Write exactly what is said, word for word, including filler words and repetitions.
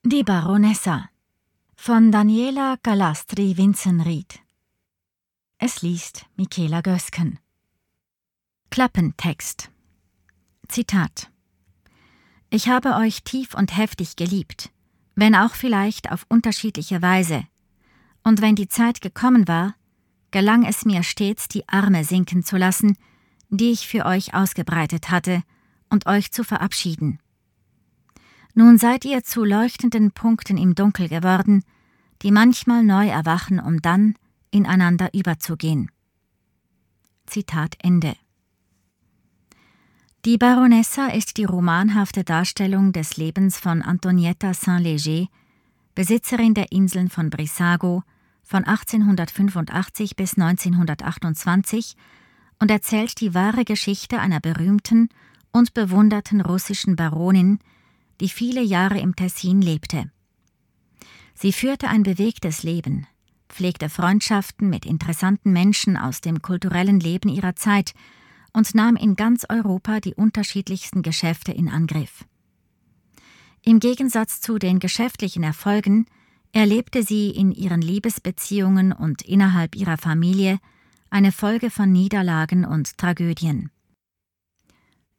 Die Baronessa von Daniela Galastri Vincenried. Es liest Michaela Gösken. Klappentext. Zitat: Ich habe euch tief und heftig geliebt, wenn auch vielleicht auf unterschiedliche Weise, und wenn die Zeit gekommen war, gelang es mir stets, die Arme sinken zu lassen, die ich für euch ausgebreitet hatte, und euch zu verabschieden. Nun seid ihr zu leuchtenden Punkten im Dunkel geworden, die manchmal neu erwachen, um dann ineinander überzugehen. Zitat Ende. Die Baronessa ist die romanhafte Darstellung des Lebens von Antonietta Saint-Léger, Besitzerin der Inseln von Brissago, von achtzehnhundertfünfundachtzig bis neunzehnhundertachtundzwanzig und erzählt die wahre Geschichte einer berühmten und bewunderten russischen Baronin, die viele Jahre im Tessin lebte. Sie führte ein bewegtes Leben, pflegte Freundschaften mit interessanten Menschen aus dem kulturellen Leben ihrer Zeit und nahm in ganz Europa die unterschiedlichsten Geschäfte in Angriff. Im Gegensatz zu den geschäftlichen Erfolgen erlebte sie in ihren Liebesbeziehungen und innerhalb ihrer Familie eine Folge von Niederlagen und Tragödien.